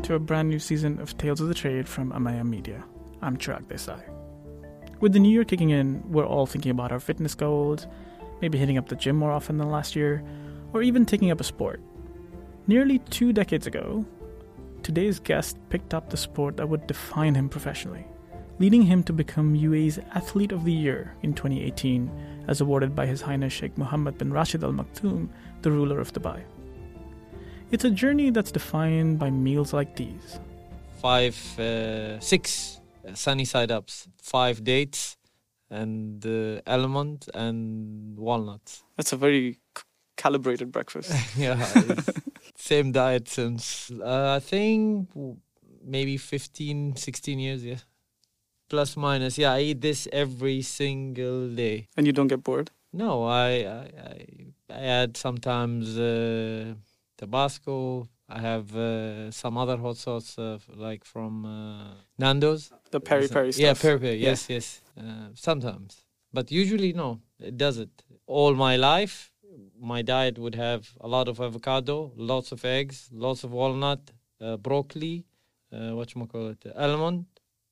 to a brand new season of Tales of the Trade from Amaya Media. I'm Chirag Desai. With the new year kicking in, we're all thinking about our fitness goals, maybe hitting up the gym more often than last year, or even taking up a sport. Nearly 2 decades ago, today's guest picked up the sport that would define him professionally, leading him to become UAE's Athlete of the Year in 2018, as awarded by His Highness Sheikh Mohammed bin Rashid Al Maktoum, the ruler of Dubai. It's a journey that's defined by meals like these. 6 sunny side ups, 5 dates, and almond and walnuts. That's a very calibrated breakfast. Yeah, same diet since, I think, maybe 15, 16 years, yeah. Plus minus, yeah, I eat this every single day. And you don't get bored? No, I add sometimes Tabasco. I have some other hot sauce, like from Nando's. The peri-peri stuff. Yeah, peri-peri, yes. Sometimes. But usually, no, it doesn't. All my life, my diet would have a lot of avocado, lots of eggs, lots of walnut, broccoli, almond,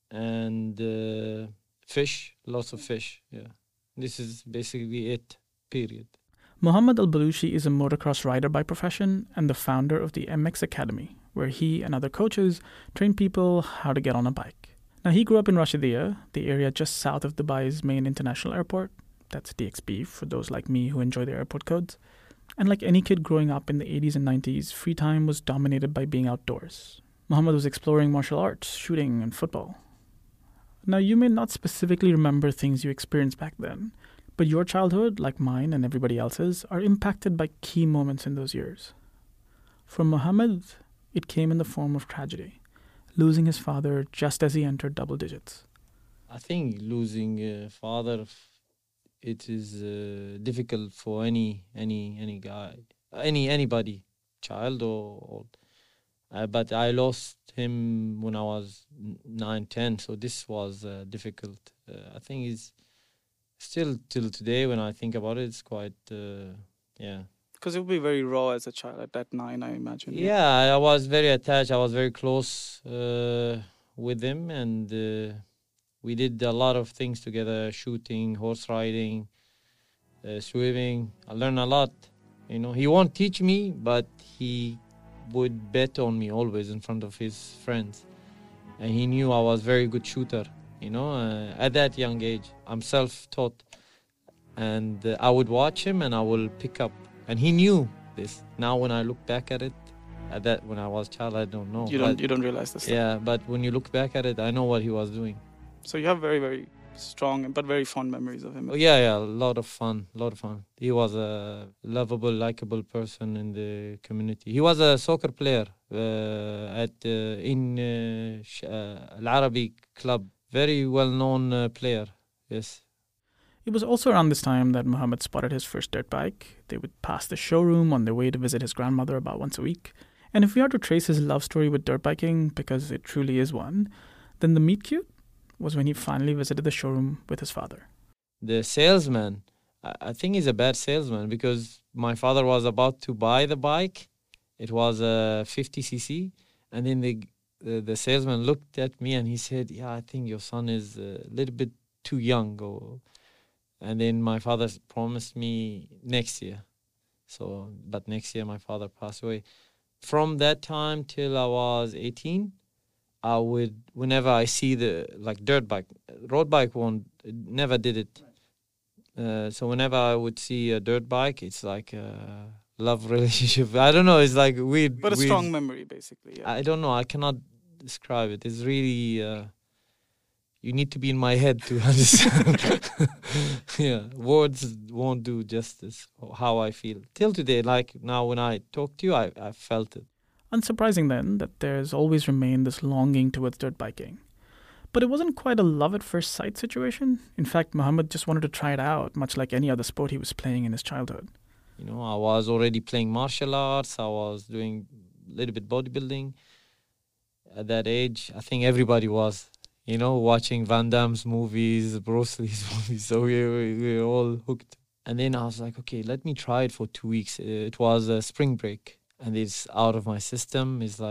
and fish, lots of fish, yeah. This is basically it, period. Mohammed Al-Balushi is a motocross rider by profession and the founder of the MX Academy, where he and other coaches train people how to get on a bike. Now, he grew up in Rashidiyah, the area just south of Dubai's main international airport. That's DXB, for those like me who enjoy the airport codes. And like any kid growing up in the 80s and 90s, free time was dominated by being outdoors. Mohammed was exploring martial arts, shooting, and football. Now, you may not specifically remember things you experienced back then, but your childhood, like mine and everybody else's, are impacted by key moments in those years. For Mohammed, it came in the form of tragedy, losing his father just as he entered double digits. I think losing a father, it is difficult for any guy, anybody, child or old. But I lost him when I was 9, 10, so this was difficult. I think it's still till today when I think about it, it's quite, yeah. Because it would be very raw as a child at that 9, I imagine. Yeah, I was very attached. I was very close with him, and we did a lot of things together, shooting, horse riding, swimming. I learned a lot. You know, he won't teach me, but he would bet on me always in front of his friends. And he knew I was a very good shooter, you know, at that young age. I'm self-taught. And I would watch him and I will pick up. And he knew this. Now when I look back at it, when I was a child, I don't know. You don't realize this. Yeah, but when you look back at it, I know what he was doing. So you have very, very strong but very fond memories of him. Oh, yeah, a lot of fun. He was a lovable, likable person in the community. He was a soccer player in Al Arabi club. Very well-known player, yes. It was also around this time that Mohammed spotted his first dirt bike. They would pass the showroom on their way to visit his grandmother about once a week. And if we are to trace his love story with dirt biking, because it truly is one, then the meet cute was when he finally visited the showroom with his father. The salesman, I think he's a bad salesman, because my father was about to buy the bike. It was a 50cc. And then the salesman looked at me and he said, yeah, I think your son is a little bit too young. And then my father promised me next year. But next year my father passed away. From that time till I was 18, I would, whenever I see the dirt bike, road bike never did it. So whenever I would see a dirt bike, it's like a love relationship. I don't know, it's like weird. But a strong memory, basically. Yeah. I don't know, I cannot describe it. It's really, you need to be in my head to understand. Yeah, words won't do justice how I feel. Till today, like now when I talk to you, I felt it. Unsurprising then that there's always remained this longing towards dirt biking. But it wasn't quite a love at first sight situation. In fact, Mohammed just wanted to try it out, much like any other sport he was playing in his childhood. You know, I was already playing martial arts. I was doing a little bit bodybuilding. At that age, I think everybody was, you know, watching Van Damme's movies, Bruce Lee's movies. So we were all hooked. And then I was like, okay, let me try it for 2 weeks. It was a spring break. And it's out of my system. It's like,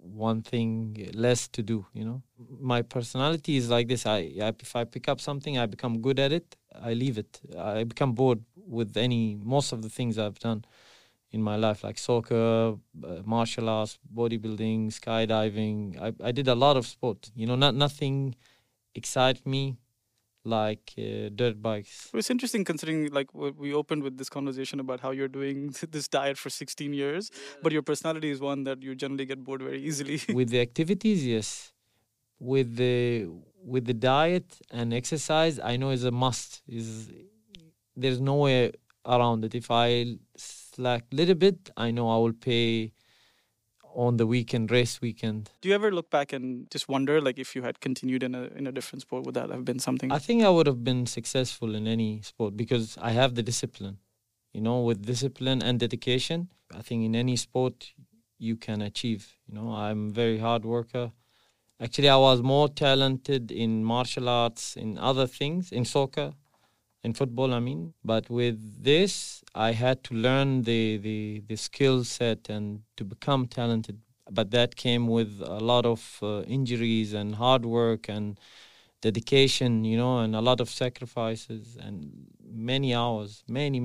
one thing less to do, you know. My personality is like this. If I pick up something, I become good at it, I leave it. I become bored with most of the things I've done in my life, like soccer, martial arts, bodybuilding, skydiving. I did a lot of sport. You know, nothing excites me like dirt bikes. It's interesting considering, like, we opened with this conversation about how you're doing this diet for 16 years, but your personality is one that you generally get bored very easily. With the activities, yes. With the diet and exercise, I know is a must. There's no way around it. If I slack a little bit, I know I will pay on the weekend, race weekend. Do you ever look back and just wonder, like, if you had continued in a different sport, would that have been something? I think I would have been successful in any sport because I have the discipline. You know, with discipline and dedication, I think in any sport you can achieve. You know, I'm a very hard worker. Actually, I was more talented in martial arts, in other things, in soccer, in football, I mean. But with this, I had to learn the skill set and to become talented. But that came with a lot of injuries and hard work and dedication, you know, and a lot of sacrifices and many hours, many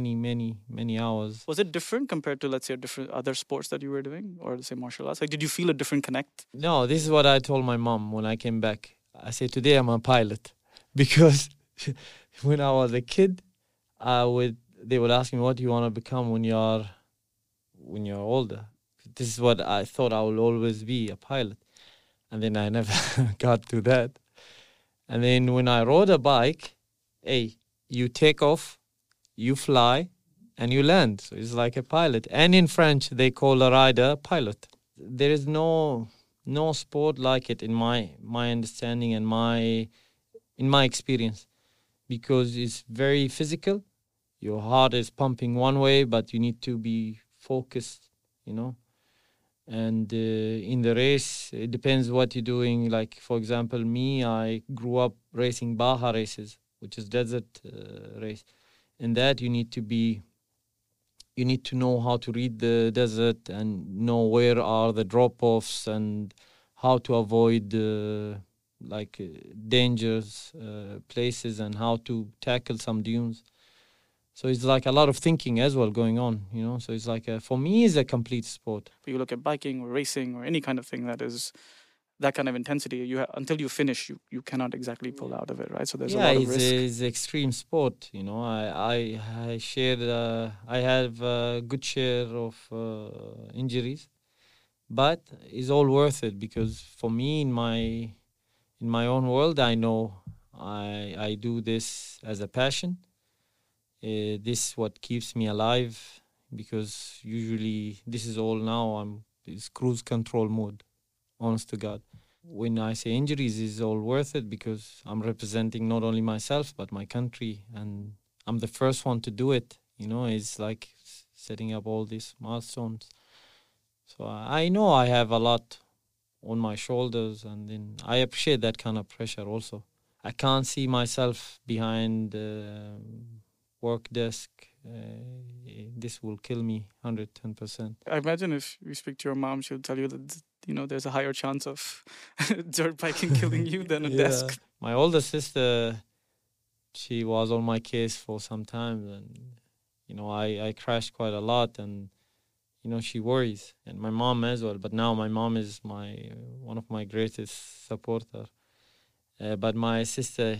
hours. Was it different compared to, let's say, different other sports that you were doing, or let's say martial arts? Like, did you feel a different connect? No, this is what I told my mom when I came back. I said, today I'm a pilot. Because when I was a kid, they would ask me, what do you want to become when you're older? This is what I thought I will always be, a pilot. And then I never got to that. And then when I rode a bike, hey, you take off, you fly, and you land. So it's like a pilot. And in French, they call a rider pilot. There is no sport like it in my understanding and in my experience, because it's very physical. Your heart is pumping one way, but you need to be focused, you know. And in the race, it depends what you're doing. Like, for example, me, I grew up racing Baja races, which is desert race. In that, you need to know how to read the desert and know where are the drop-offs and how to avoid dangerous places and how to tackle some dunes. So it's like a lot of thinking as well going on, you know. So it's like, for me, it's a complete sport. But you look at biking or racing or any kind of thing that is that kind of intensity, until you finish, you cannot exactly pull out of it, right? So there's a lot of risk. Yeah, it's extreme sport, you know. I have a good share of injuries, but it's all worth it because for me, in my own world, I know I do this as a passion. This is what keeps me alive, because usually this is all now it's cruise control mode, honest to God. When I say injuries, it's all worth it because I'm representing not only myself but my country, and I'm the first one to do it. You know, it's like setting up all these milestones. So I know I have a lot on my shoulders, and then I appreciate that kind of pressure also. I can't see myself behind work desk. This will kill me 110%. I imagine if you speak to your mom, she'll tell you that, you know, there's a higher chance of dirt biking killing you than a desk. My older sister, she was on my case for some time, and you know, I crashed quite a lot, and you know, she worries, and my mom as well. But now my mom is one of my greatest supporters. But my sister,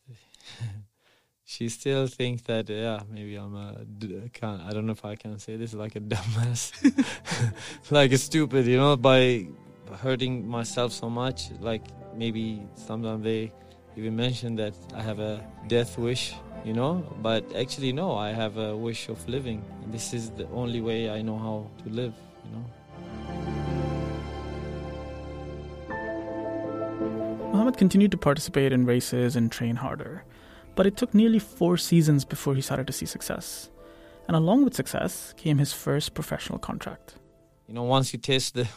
she still thinks that, maybe I'm I don't know if I can say this, like a dumbass, like a stupid, you know, by hurting myself so much. Like maybe sometimes they even mention that I have a death wish, you know, but actually no, I have a wish of living. And this is the only way I know how to live, you know. Mohammed continued to participate in races and train harder, but it took nearly 4 seasons before he started to see success. And along with success came his first professional contract. You know, once you taste the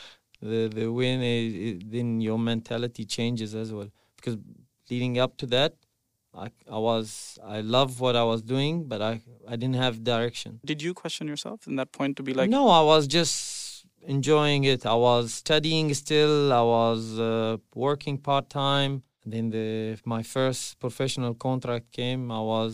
win, then your mentality changes as well. Because leading up to that, I love what I was doing, but I didn't have direction. Did you question yourself in that point to be like... No, I was just enjoying it. I was studying still. I was working part-time. Then my first professional contract came.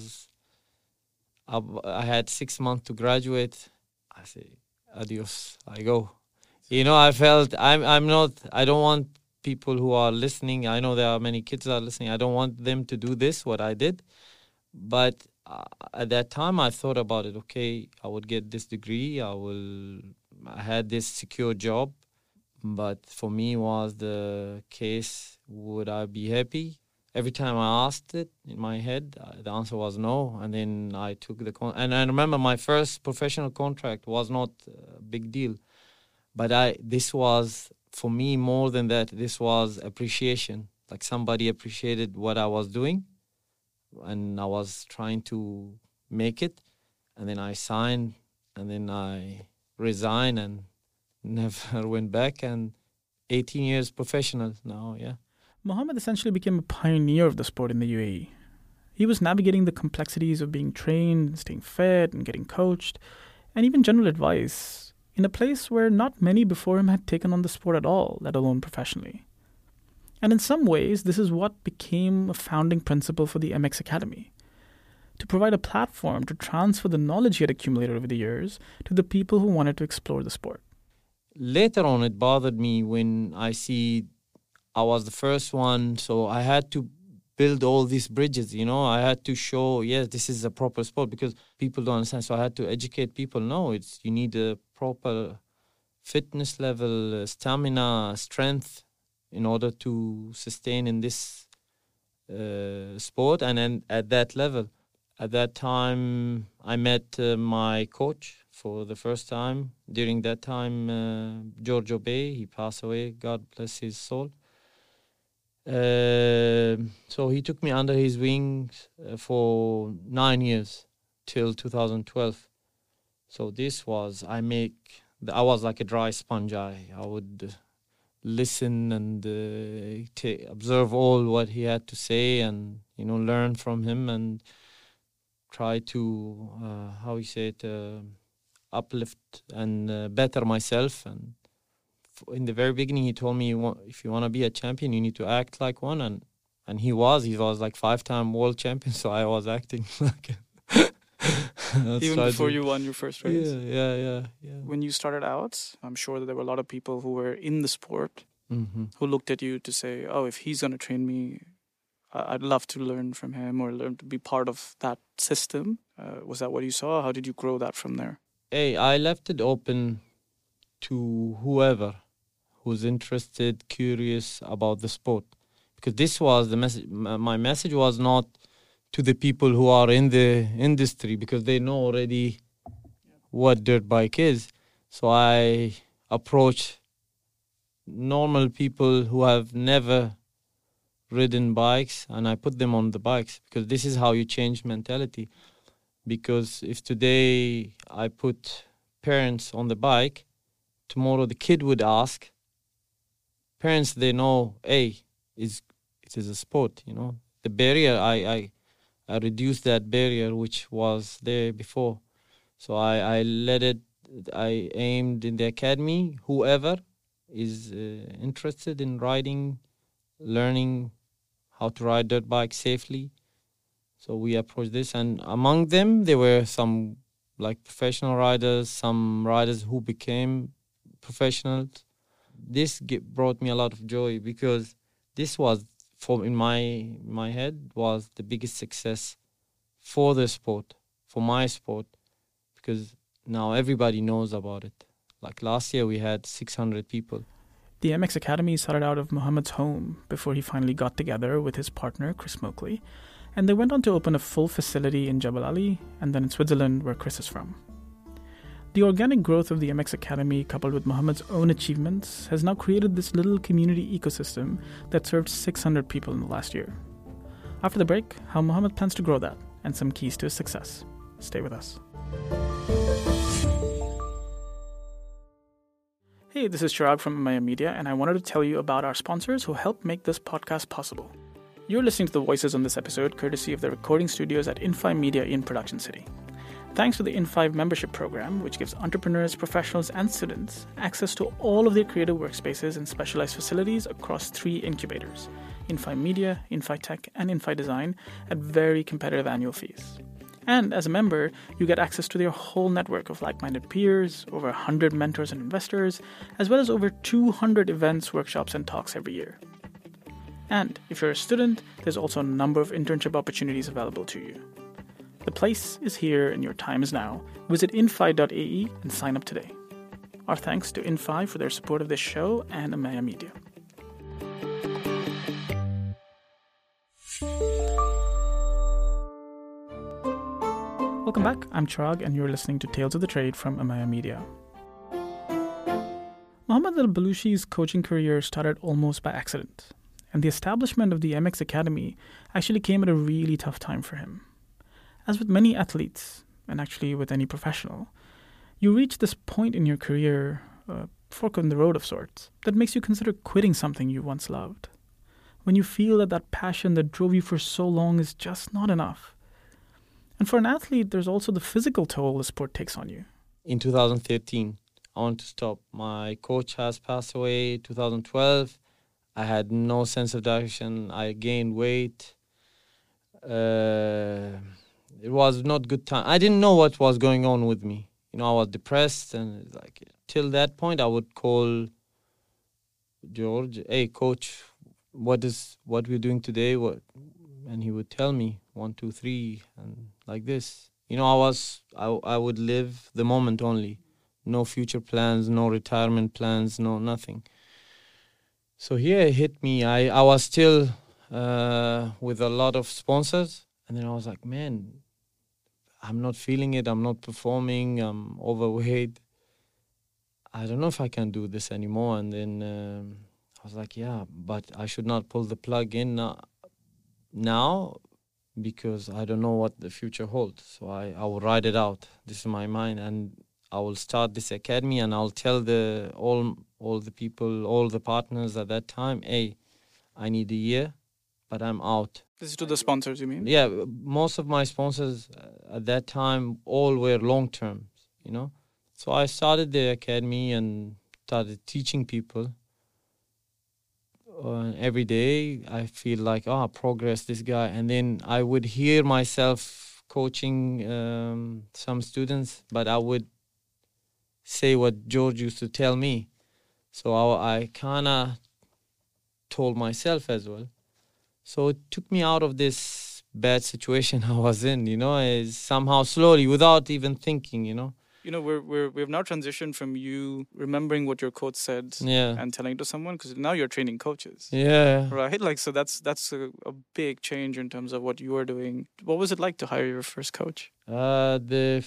I had 6 months to graduate. I say, adios, I go. I felt I don't want people who are listening. I know there are many kids that are listening. I don't want them to do what I did. But at that time, I thought about it. Okay, I would get this degree. I had this secure job. But for me was the case, would I be happy? Every time I asked it in my head, the answer was no. And then I took and I remember my first professional contract was not a big deal. But this was, for me, more than that, this was appreciation. Like somebody appreciated what I was doing. And I was trying to make it. And then I signed. And then I resigned and never went back. And 18 years professional now, yeah. Mohammed essentially became a pioneer of the sport in the UAE. He was navigating the complexities of being trained, staying fit, and getting coached, and even general advice in a place where not many before him had taken on the sport at all, let alone professionally. And in some ways, this is what became a founding principle for the MX Academy, to provide a platform to transfer the knowledge he had accumulated over the years to the people who wanted to explore the sport. Later on, it bothered me when I see I was the first one, so I had to build all these bridges, I had to show, yes, this is a proper sport, because people don't understand. So I had to educate people. No, you need a proper fitness level, stamina, strength in order to sustain in this sport. And then at that level, at that time, I met my coach for the first time. During that time, Giorgio Bey, he passed away, God bless his soul. So he took me under his wings for 9 years till 2012. So this was, I was like a dry sponge. I would listen and observe all what he had to say and, learn from him and try to, uplift and better myself. And in the very beginning, he told me, if you want to be a champion, you need to act like one. And he was like 5-time world champion. So I was acting like it. Even before you won your first race? Yeah. When you started out, I'm sure that there were a lot of people who were in the sport who looked at you to say, oh, if he's going to train me, I'd love to learn from him or learn to be part of that system. Was that what you saw? How did you grow that from there? Hey, I left it open to whoever who's interested, curious about the sport. Because this was the message. My message was not to the people who are in the industry, because they know already what dirt bike is. So I approach normal people who have never ridden bikes, and I put them on the bikes, because this is how you change mentality. Because if today I put parents on the bike, tomorrow the kid would ask. Parents, they know, hey, it is a sport, The barrier, I reduced that barrier which was there before. So I aimed in the academy, whoever is interested in riding, learning how to ride dirt bike safely. So we approached this, and among them, there were some like professional riders, some riders who became professionals. This brought me a lot of joy, because this was, in my head, was the biggest success for the sport, for my sport, because now everybody knows about it. Like last year, we had 600 people. The MX Academy started out of Mohammed's home before he finally got together with his partner, Chris Moakley, and they went on to open a full facility in Jebel Ali and then in Switzerland, where Chris is from. The organic growth of the MX Academy, coupled with Mohammed's own achievements, has now created this little community ecosystem that served 600 people in the last year. After the break, how Mohammed plans to grow that and some keys to his success. Stay with us. Hey, this is Chirag from Maya Media, and I wanted to tell you about our sponsors who help make this podcast possible. You're listening to the voices on this episode courtesy of the recording studios at Infi Media in Production City. thanks to the In5 membership program, which gives entrepreneurs, professionals, and students access to all of their creative workspaces and specialized facilities across 3 incubators, In5 Media, In5 Tech, and In5 Design, at very competitive annual fees. And as a member, you get access to their whole network of like-minded peers, over 100 mentors and investors, as well as over 200 events, workshops, and talks every year. And if you're a student, there's also a number of internship opportunities available to you. The place is here and your time is now. Visit in5.ae and sign up today. Our thanks to In5 for their support of this show and Amaya Media. Welcome back. I'm Chirag and you're listening to Tales of the Trade from Amaya Media. Mohammad Al-Balushi's coaching career started almost by accident, and the establishment of the MX Academy actually came at a really tough time for him. As with many athletes, and actually with any professional, you reach this point in your career, a fork in the road of sorts, that makes you consider quitting something you once loved. When you feel that passion that drove you for so long is just not enough. And for an athlete, there's also the physical toll the sport takes on you. In 2013, I wanted to stop. My coach has passed away. 2012, I had no sense of direction. I gained weight. It was not good time. I didn't know what was going on with me. I was depressed, and till that point, I would call George, "Hey, coach, what we're doing today?" And he would tell me 1, 2, 3, and like this. I would live the moment only. No future plans, no retirement plans, no nothing. So here it hit me. I was still with a lot of sponsors, and then I was like, man, I'm not feeling it. I'm not performing. I'm overweight. I don't know if I can do this anymore. And then I was like, yeah, but I should not pull the plug in now because I don't know what the future holds. So I will ride it out. This is my mind, and I will start this academy, and I'll tell all the people, all the partners at that time, hey, I need a year, but I'm out. This is to the sponsors, you mean? Yeah, most of my sponsors at that time all were long term, So I started the academy and started teaching people. Every day I feel like, progress, this guy. And then I would hear myself coaching some students, but I would say what George used to tell me. So I kind of told myself as well. So it took me out of this bad situation I was in, somehow slowly, without even thinking, We've now transitioned from you remembering what your coach said and telling it to someone, because now you're training coaches. Yeah. Right? So that's a big change in terms of what you are doing. What was it like to hire your first coach? The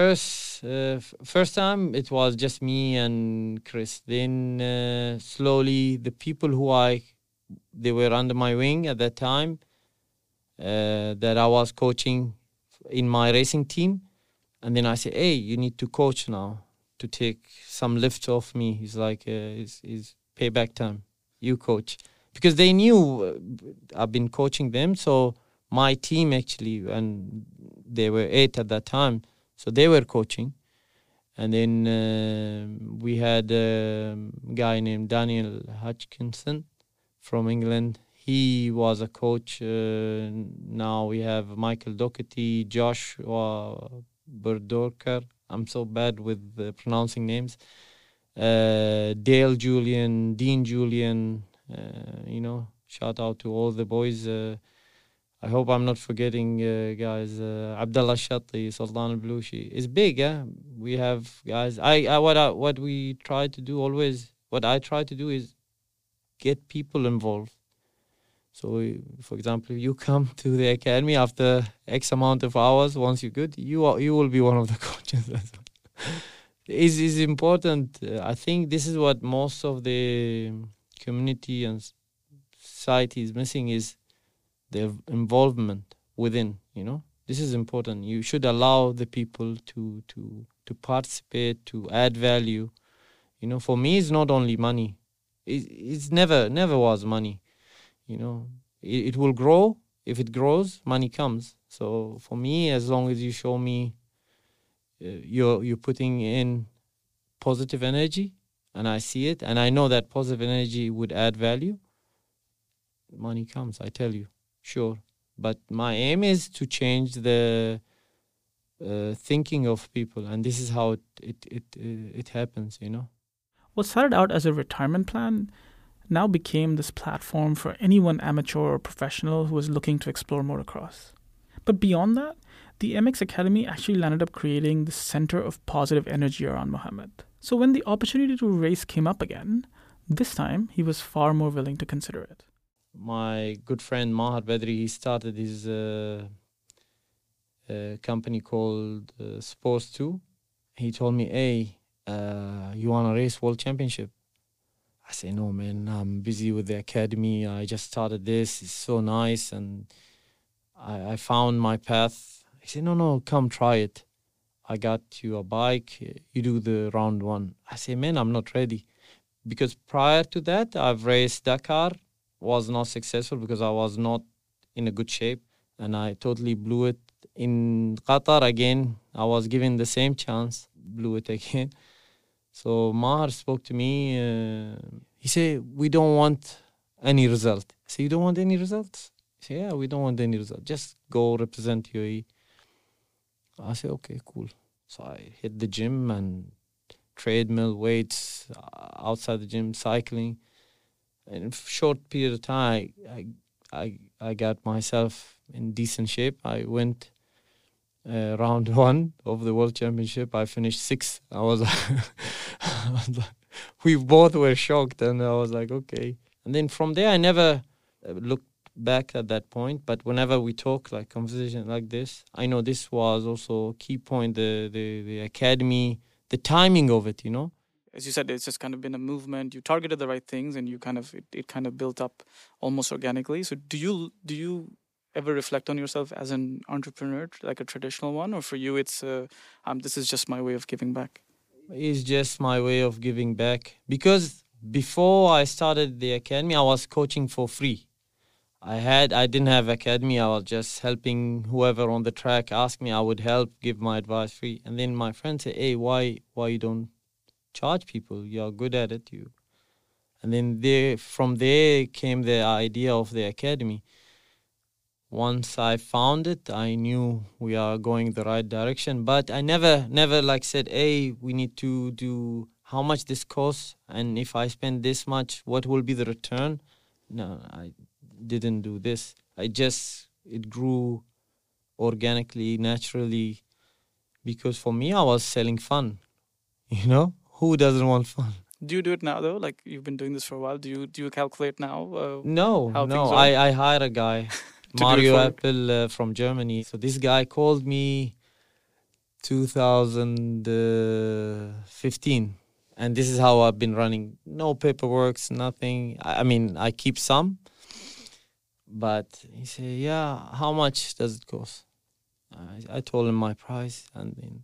first time it was just me and Chris. Then slowly the people they were under my wing at that time, that I was coaching in my racing team. And then I say, hey, you need to coach now to take some lift off me. He's like, it's payback time. You coach. Because they knew I've been coaching them. So my team actually, and they were 8 at that time, so they were coaching. And then we had a guy named Daniel Hutchinson from England. He was a coach. Now we have Michael Doherty, Joshua Berdorker. I'm so bad with pronouncing names. Dale Julian, Dean Julian, shout out to all the boys. I hope I'm not forgetting guys. Abdullah Shatti, Sultan Al-Balushi. It's big, yeah. We have guys. What we try to do always, what I try to do is get people involved. So, for example, if you come to the academy after X amount of hours, once you're good, you will be one of the coaches. It's important. I think this is what most of the community and society is missing, is the involvement within. This is important. You should allow the people to participate, to add value. For me, it's not only money. It's never was money. It will grow. If it grows, money comes. So for me, as long as you show me you're putting in positive energy, and I see it, and I know that positive energy would add value, money comes, I tell you, sure. But my aim is to change the thinking of people, and this is how it happens, you know. What started out as a retirement plan now became this platform for anyone amateur or professional who was looking to explore motocross. But beyond that, the MX Academy actually landed up creating the center of positive energy around Mohammed. So when the opportunity to race came up again, this time he was far more willing to consider it. My good friend Mahar Badri, he started his company called Sports 2. He told me, hey, you want to race World Championship? I say, no, man, I'm busy with the academy. I just started this. It's so nice. And I found my path. He said, no, come try it. I got you a bike. You do the round 1. I say, man, I'm not ready. Because prior to that, I've raced Dakar. Was not successful because I was not in a good shape. And I totally blew it. In Qatar, again, I was given the same chance. Blew it again. So Mahar spoke to me. He said, we don't want any result. I said, you don't want any results? He said, yeah, we don't want any result. Just go represent UAE. I said, okay, cool. So I hit the gym and treadmill, weights, outside the gym, cycling. And in a short period of time, I got myself in decent shape. I went round 1 of the World Championship. I finished 6th. I was like, we both were shocked, and I was like, okay. And then from there, I never looked back at that point. But whenever we talk, like conversation like this, I know this was also a key point, the academy, the timing of it, you know. As you said, it's just kind of been a movement. You targeted the right things, and you kind of it kind of built up almost organically. So do you ever reflect on yourself as an entrepreneur, like a traditional one, or for you it's this is just my way of giving back? It's just my way of giving back, because before I started the academy, I was coaching for free. I didn't have academy. I was just helping whoever on the track asked me. I would help, give my advice free. And then my friend said, hey, why you don't charge people? You're good at it. And then from there came the idea of the academy. Once I found it, I knew we are going the right direction. But I never like said, hey, we need to do how much this costs, and if I spend this much, what will be the return? No, I didn't do this. It grew organically, naturally, because for me, I was selling fun. You know, who doesn't want fun? Do you do it now though? Like, you've been doing this for a while. Do you calculate now? No. I hire a guy. Mario Appel from Germany. So this guy called me 2015, and this is how I've been running. No paperwork, nothing. I mean, I keep some, but he said, yeah, how much does it cost? I told him my price, and then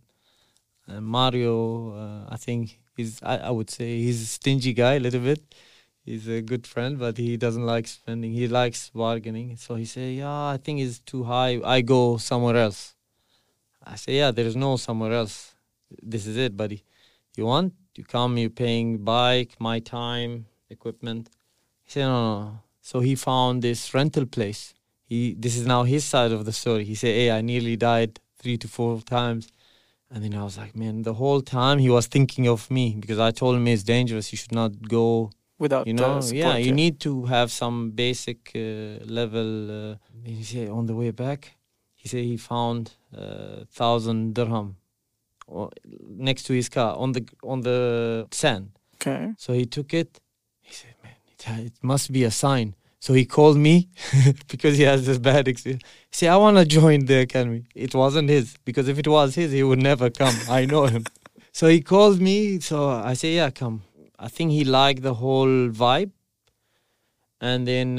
Mario, I think I would say he's a stingy guy a little bit. He's a good friend, but he doesn't like spending. He likes bargaining. So he said, yeah, I think it's too high. I go somewhere else. I say, yeah, there's no somewhere else. This is it, buddy. You want? You come, you're paying bike, my time, equipment. He said, no. So he found this rental place. This is now his side of the story. He said, hey, I nearly died 3 to 4 times. And then I was like, man, the whole time he was thinking of me, because I told him it's dangerous. You should not go without support. Yeah, you need to have some basic level. He said on the way back, he said he found 1,000 dirham next to his car on the sand. Okay. So he took it. He said, man, it must be a sign. So he called me because he has this bad experience. He said, I want to join the academy. It wasn't his, because if it was his, he would never come. I know him. So he called me. So I said, yeah, come. I think he liked the whole vibe. And then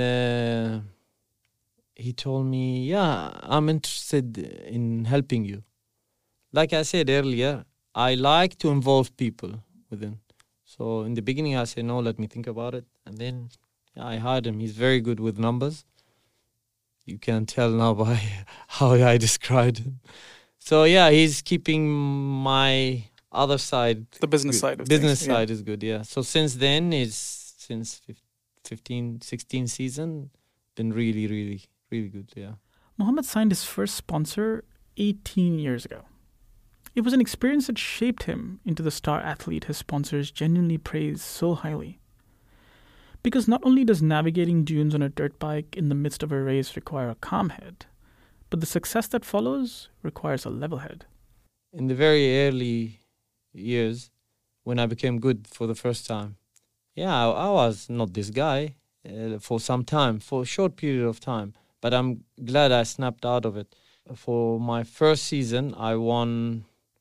he told me, yeah, I'm interested in helping you. Like I said earlier, I like to involve people within. So in the beginning, I said, no, let me think about it. And then I hired him. He's very good with numbers. You can tell now by how I described him. So yeah, he's keeping my other side. The business good. side of Business things. side is good, yeah. So since then, since 15, 16 season, been really, really, really good, yeah. Mohammed signed his first sponsor 18 years ago. It was an experience that shaped him into the star athlete his sponsors genuinely praise so highly. Because not only does navigating dunes on a dirt bike in the midst of a race require a calm head, but the success that follows requires a level head. In the very early years, when I became good for the first time, yeah, I was not this guy for some time, for a short period of time. But I'm glad I snapped out of it. For my first season, I won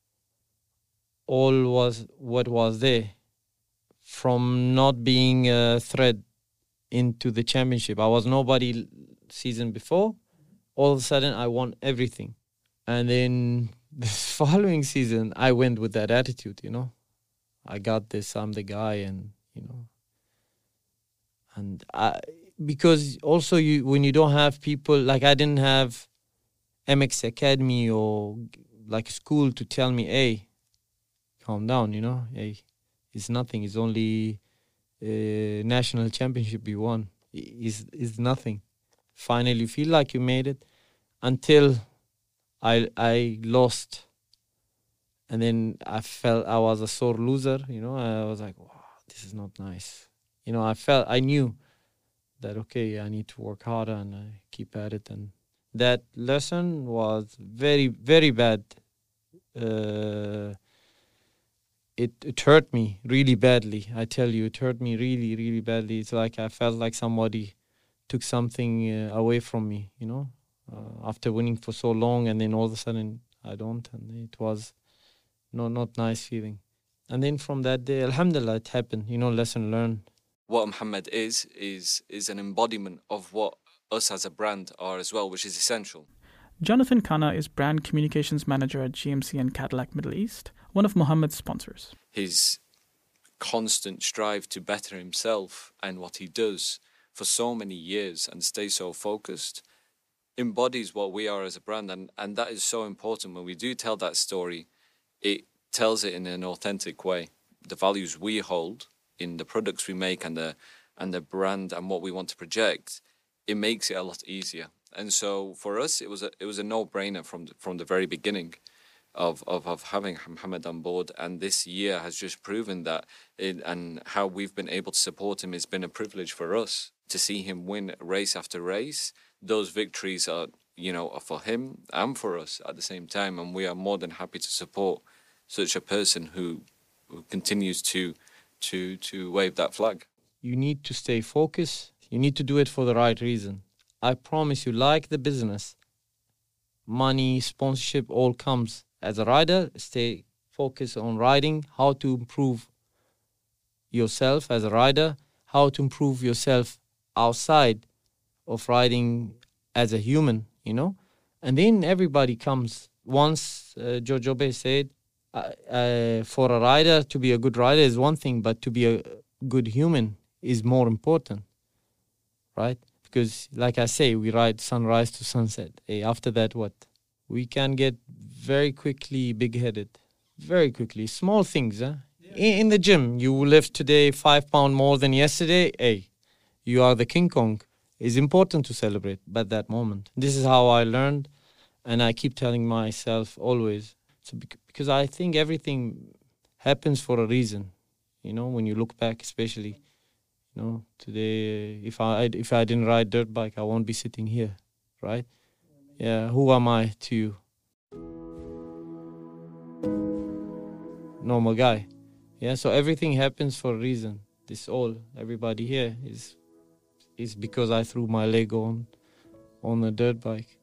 all what was there. From not being a threat into the championship. I was nobody season before. All of a sudden, I won everything. And then the following season, I went with that attitude, I got this, I'm the guy, and, And because also when you don't have people, like I didn't have MX Academy or like school to tell me, hey, calm down, hey, it's nothing. It's only a national championship you won. It's nothing. Finally, you feel like you made it until I lost. And then I felt I was a sore loser, I was like, wow, this is not nice. I knew that, okay, I need to work harder and I keep at it. And that lesson was very, very bad. It hurt me really badly. I tell you, it hurt me really, really badly. It's like I felt like somebody took something away from me, after winning for so long, and then all of a sudden I don't. And it was not nice feeling. And then from that day, alhamdulillah, it happened, lesson learned. What Mohammed is an embodiment of what us as a brand are as well, which is essential. Jonathan Khanna is brand communications manager at GMC and Cadillac Middle East, one of Mohammed's sponsors. His constant strive to better himself and what he does for so many years and stay so focused embodies what we are as a brand, and that is so important. When we do tell that story, it tells it in an authentic way. The values we hold in the products we make and the brand and what we want to project, it makes it a lot easier. And so for us, it was a no-brainer from the very beginning of having Mohammed on board. And this year has just proven that, and how we've been able to support him has been a privilege for us to see him win race after race. Those victories are, are for him and for us at the same time. And we are more than happy to support such a person who continues to wave that flag. You need to stay focused. You need to do it for the right reason. I promise you, like the business, money, sponsorship, all comes. As a rider, stay focused on riding, how to improve yourself as a rider, how to improve yourself outside of riding as a human, And then everybody comes. Once Jojobe said, for a rider, to be a good rider is one thing, but to be a good human is more important, right? Because, like I say, we ride sunrise to sunset. Hey, after that, what? We can get very quickly big-headed. Very quickly. Small things, huh? Yeah. In the gym, you lift today 5 pounds more than yesterday. Hey, you are the King Kong. It's important to celebrate at that moment. This is how I learned, and I keep telling myself always. So because I think everything happens for a reason, when you look back, especially, today, if I didn't ride dirt bike, I won't be sitting here, right? Yeah, who am I to you? Normal guy. Yeah, so everything happens for a reason. Everybody here is because I threw my leg on a dirt bike.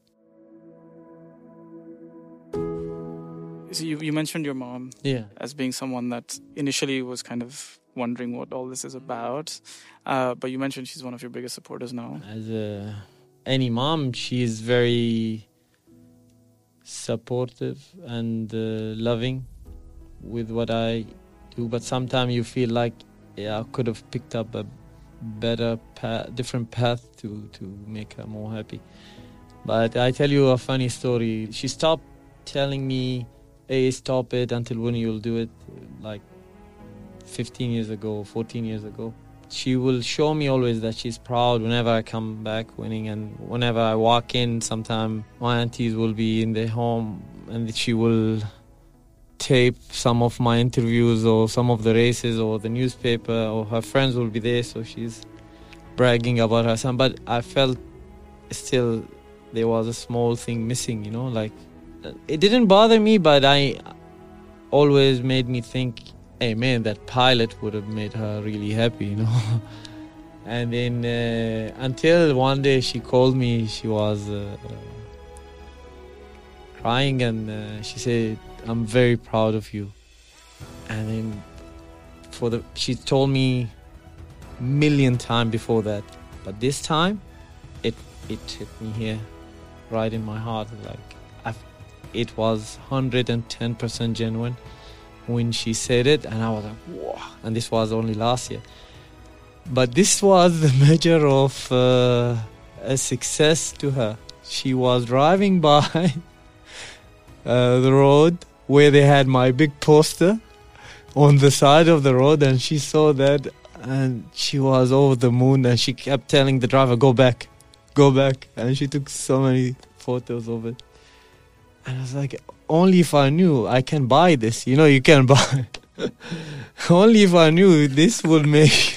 So you mentioned your mom as being someone that initially was kind of wondering what all this is about, but you mentioned she's one of your biggest supporters now. As any mom, she is very supportive and loving with what I do, but sometimes you feel like I could have picked up a better different path to make her more happy. But I tell you a funny story. She stopped telling me, hey, stop it, until when you'll do it, like 15 years ago, 14 years ago. She will show me always that she's proud whenever I come back winning, and whenever I walk in, sometime my aunties will be in their home and she will tape some of my interviews or some of the races or the newspaper, or her friends will be there, so she's bragging about her son. But I felt still there was a small thing missing, like it didn't bother me, but I always made me think, hey man, that pilot would have made her really happy, And then until one day she called me, she was crying, and she said, I'm very proud of you. And then she told me a million times before that, but this time it hit me here, right in my heart. It was 110% genuine when she said it, and I was like, whoa. And this was only last year. But this was the measure of a success to her. She was driving by the road where they had my big poster on the side of the road, and she saw that, and she was over the moon, and she kept telling the driver, go back. And she took so many photos of it. And I was like, only if I knew I can buy this. You can buy. Only if I knew this would make.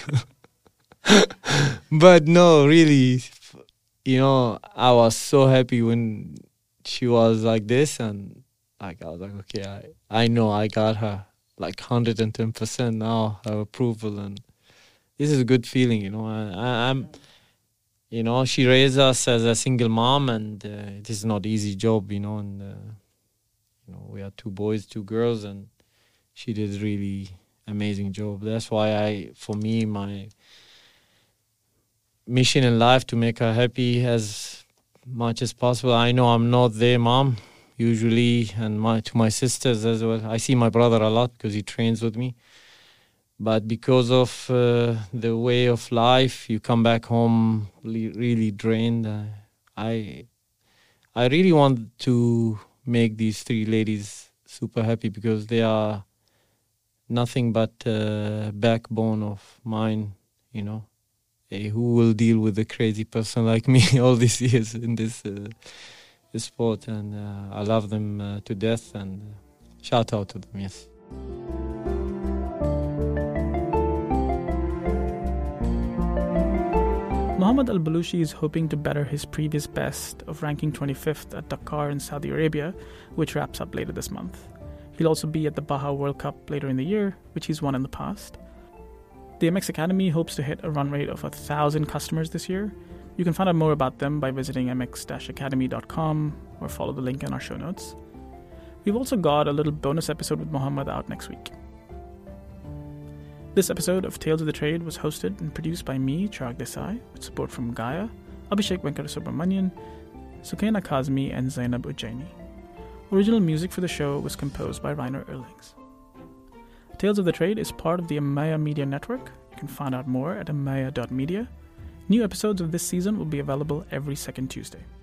But no, really, I was so happy when she was like this, and I was like, okay, I know I got her like 110% now, her approval, and this is a good feeling, I'm. She raised us as a single mom, and it is not easy job, and we are 2 boys, 2 girls, and she did a really amazing job. That's why for me, my mission in life to make her happy as much as possible. I know I'm not their mom usually, and to my sisters as well. I see my brother a lot because he trains with me. But because of the way of life, you come back home really drained. I really want to make these 3 ladies super happy, because they are nothing but backbone of mine, who will deal with a crazy person like me all these years in this sport. And I love them to death, and shout out to them, yes. Mohammed Al Balushi is hoping to better his previous best of ranking 25th at Dakar in Saudi Arabia, which wraps up later this month. He'll also be at the Baja World Cup later in the year, which he's won in the past. The MX Academy hopes to hit a run rate of 1,000 customers this year. You can find out more about them by visiting mx-academy.com or follow the link in our show notes. We've also got a little bonus episode with Mohammed out next week. This episode of Tales of the Trade was hosted and produced by me, Chirag Desai, with support from Gaia, Abhishek Venkatasubramanian, Sukaina Kazmi, and Zainab Ujjaini. Original music for the show was composed by Rainer Erlings. Tales of the Trade is part of the Amaya Media Network. You can find out more at amaya.media. New episodes of this season will be available every second Tuesday.